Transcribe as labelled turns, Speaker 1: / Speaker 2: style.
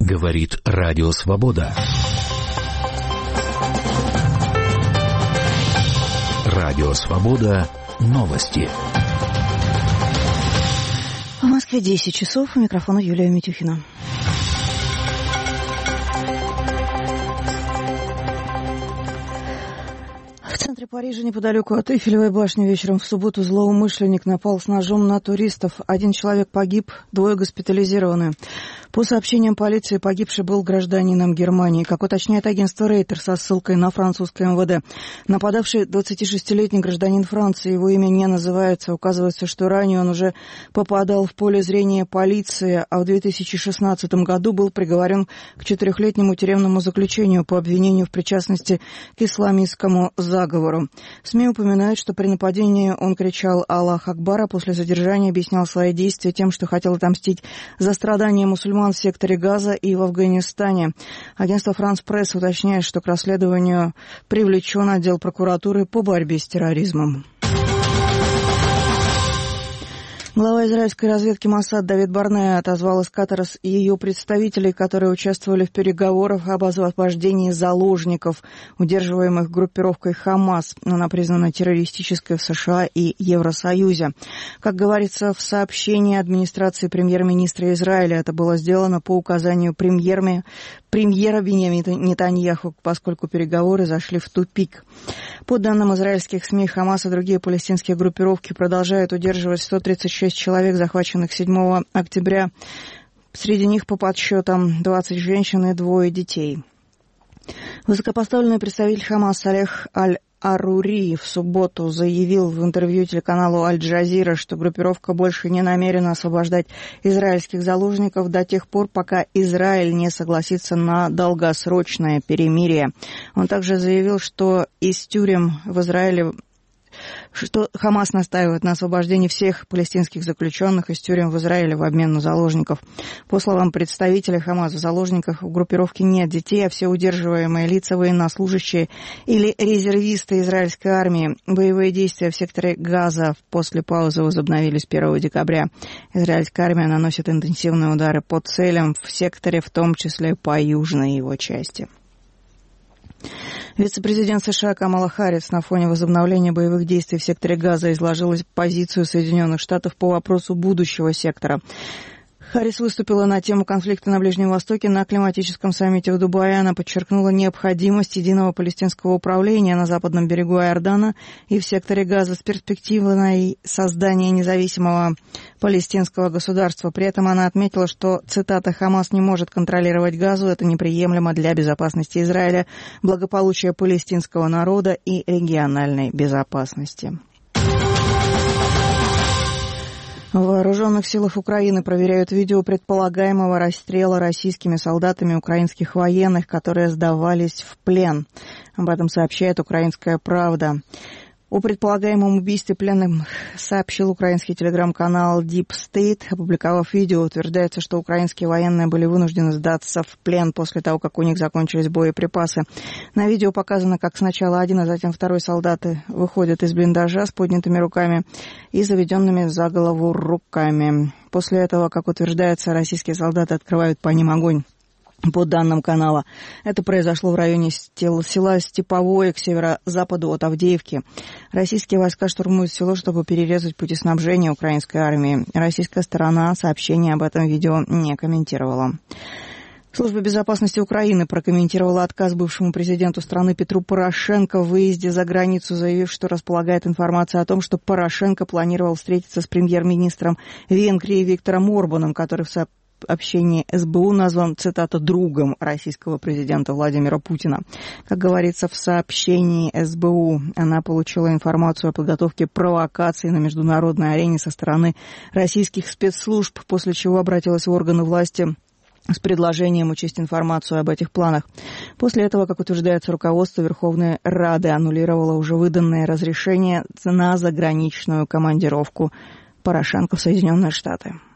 Speaker 1: Говорит Радио Свобода. Радио Свобода. Новости.
Speaker 2: В Москве 10 часов. У микрофона Юлия Митюхина. В центре Парижа, неподалеку от Эйфелевой башни, вечером в субботу злоумышленник напал с ножом на туристов. 1 человек погиб, 2 госпитализированы. По сообщениям полиции, погибший был гражданином Германии. Как уточняет агентство Рейтер со ссылкой на французское МВД, нападавший 26-летний гражданин Франции, его имя не называется. Указывается, что ранее он уже попадал в поле зрения полиции, а в 2016 году был приговорен к 4-летнему тюремному заключению по обвинению в причастности к исламистскому заговору. СМИ упоминают, что при нападении он кричал «Аллах Акбар», а после задержания объяснял свои действия тем, что хотел отомстить за страдания мусульман в секторе Газа и в Афганистане. Агентство «Франс Пресс» уточняет, что к расследованию привлечен отдел прокуратуры по борьбе с терроризмом. Глава израильской разведки Моссад Давид Барнеа отозвал из Катара ее представителей, которые участвовали в переговорах об освобождении заложников, удерживаемых группировкой Хамас. Она признана террористической в США и Евросоюзе. Как говорится в сообщении администрации премьер-министра Израиля, это было сделано по указанию премьера Биньямина Нетаньяху, поскольку переговоры зашли в тупик. По данным израильских СМИ, Хамас и другие палестинские группировки продолжают удерживать 136 человек, захваченных 7 октября. Среди них, по подсчетам, 20 женщин и 2 детей. Высокопоставленный представитель Хамас Салех Аль-Арури в субботу заявил в интервью телеканалу Аль-Джазира, что группировка больше не намерена освобождать израильских заложников до тех пор, пока Израиль не согласится на долгосрочное перемирие. Он также заявил, что из тюрем в Израиле что Хамас настаивает на освобождении всех палестинских заключенных из тюрем в Израиле в обмен на заложников. По словам представителя Хамас, в заложниках в группировке нет детей, а все удерживаемые лица военнослужащие или резервисты израильской армии. Боевые действия в секторе Газа после паузы возобновились 1 декабря. Израильская армия наносит интенсивные удары по целям в секторе, в том числе по южной его части. Вице-президент США Камала Харрис на фоне возобновления боевых действий в секторе Газа изложила позицию Соединенных Штатов по вопросу будущего сектора. Харрис выступила на тему конфликта на Ближнем Востоке на климатическом саммите в Дубае. Она подчеркнула необходимость единого палестинского управления на западном берегу Иордана и в секторе Газа с перспективой создания независимого палестинского государства. При этом она отметила, что, цитата, «Хамас не может контролировать Газу, это неприемлемо для безопасности Израиля, благополучия палестинского народа и региональной безопасности». В вооруженных силах Украины проверяют видео предполагаемого расстрела российскими солдатами украинских военных, которые сдавались в плен. Об этом сообщает «Украинская правда». О предполагаемом убийстве пленных сообщил украинский телеграм-канал Deep State. Опубликовав видео, утверждается, что украинские военные были вынуждены сдаться в плен после того, как у них закончились боеприпасы. На видео показано, как сначала один, а затем второй солдаты выходят из блиндажа с поднятыми руками и заведенными за голову руками. После этого, как утверждается, российские солдаты открывают по ним огонь. По данным канала, это произошло в районе села Степовое к северо-западу от Авдеевки. Российские войска штурмуют село, чтобы перерезать пути снабжения украинской армии. Российская сторона сообщение об этом видео не комментировала. Служба безопасности Украины прокомментировала отказ бывшему президенту страны Петру Порошенко в выезде за границу, заявив, что располагает информацией о том, что Порошенко планировал встретиться с премьер-министром Венгрии Виктором Орбаном, который в сообщении СБУ назван, цитата, другом российского президента Владимира Путина. Как говорится в сообщении СБУ, она получила информацию о подготовке провокаций на международной арене со стороны российских спецслужб, после чего обратилась в органы власти с предложением учесть информацию об этих планах. После этого, как утверждается руководство Верховной Рады, аннулировало уже выданное разрешение на заграничную командировку Порошенко в Соединенные Штаты.